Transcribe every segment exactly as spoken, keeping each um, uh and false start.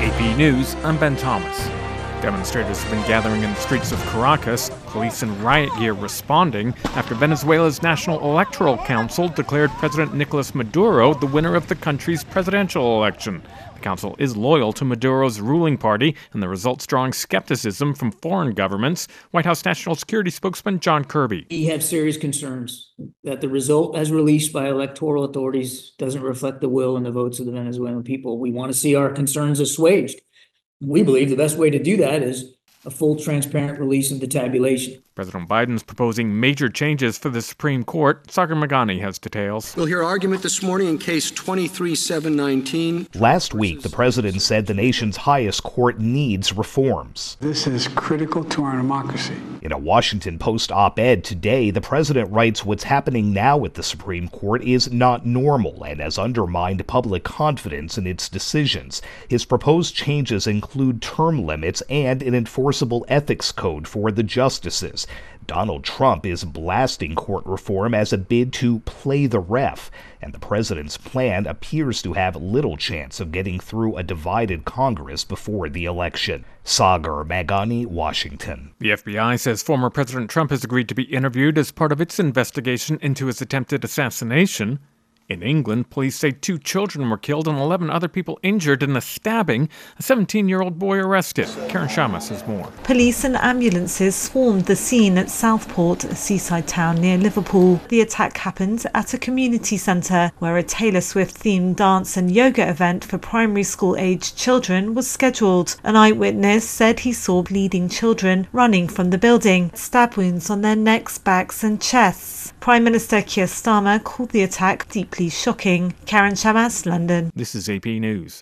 A P News, I'm Ben Thomas. Demonstrators have been gathering in the streets of Caracas, police in riot gear responding after Venezuela's National Electoral Council declared President Nicolas Maduro the winner of the country's presidential election. The council is loyal to Maduro's ruling party, and the results drawing skepticism from foreign governments. White House National Security spokesman John Kirby. We have serious concerns that the result as released by electoral authorities doesn't reflect the will and the votes of the Venezuelan people. We want to see our concerns assuaged. We believe the best way to do that is a full, transparent release of the tabulation. President Biden's proposing major changes for the Supreme Court. Sagar Meghani has details. We'll hear argument this morning in case twenty-three seven nineteen. Last week, the president said the nation's highest court needs reforms. This is critical to our democracy. In a Washington Post op-ed today, the president writes what's happening now at the Supreme Court is not normal and has undermined public confidence in its decisions. His proposed changes include term limits and an enforceable ethics code for the justices. Donald Trump is blasting court reform as a bid to play the ref, and the president's plan appears to have little chance of getting through a divided Congress before the election. Sagar Meghani, Washington. The F B I says former President Trump has agreed to be interviewed as part of its investigation into his attempted assassination. In England, police say two children were killed and eleven other people injured in a stabbing. A seventeen-year-old boy arrested. Karen Sharma says more. Police and ambulances swarmed the scene at Southport, a seaside town near Liverpool. The attack happened at a community centre where a Taylor Swift-themed dance and yoga event for primary school-aged children was scheduled. An eyewitness said he saw bleeding children running from the building, stab wounds on their necks, backs and chests. Prime Minister Keir Starmer called the attack deeply shocking. Karen Shamas, London. This is A P News.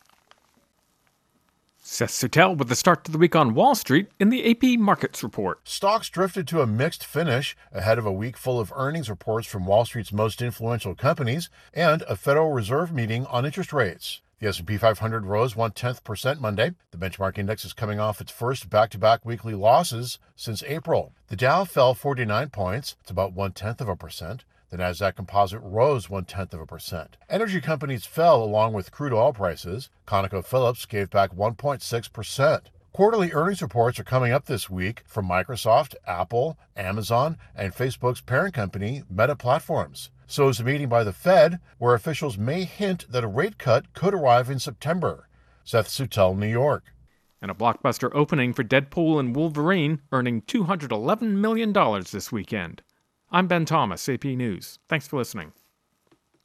Seth Suttel with the start to the week on Wall Street in the A P Markets Report. Stocks drifted to a mixed finish ahead of a week full of earnings reports from Wall Street's most influential companies and a Federal Reserve meeting on interest rates. The S and P five hundred rose one-tenth percent Monday. The benchmark index is coming off its first back-to-back weekly losses since April. The Dow fell forty-nine points. It's about one-tenth of a percent. The Nasdaq Composite rose one-tenth of a percent. Energy companies fell along with crude oil prices. ConocoPhillips gave back one point six percent. Quarterly earnings reports are coming up this week from Microsoft, Apple, Amazon, and Facebook's parent company, Meta Platforms. So is a meeting by the Fed, where officials may hint that a rate cut could arrive in September. Seth Suttel, New York. And a blockbuster opening for Deadpool and Wolverine, earning two hundred eleven million dollars this weekend. I'm Ben Thomas, A P News. Thanks for listening.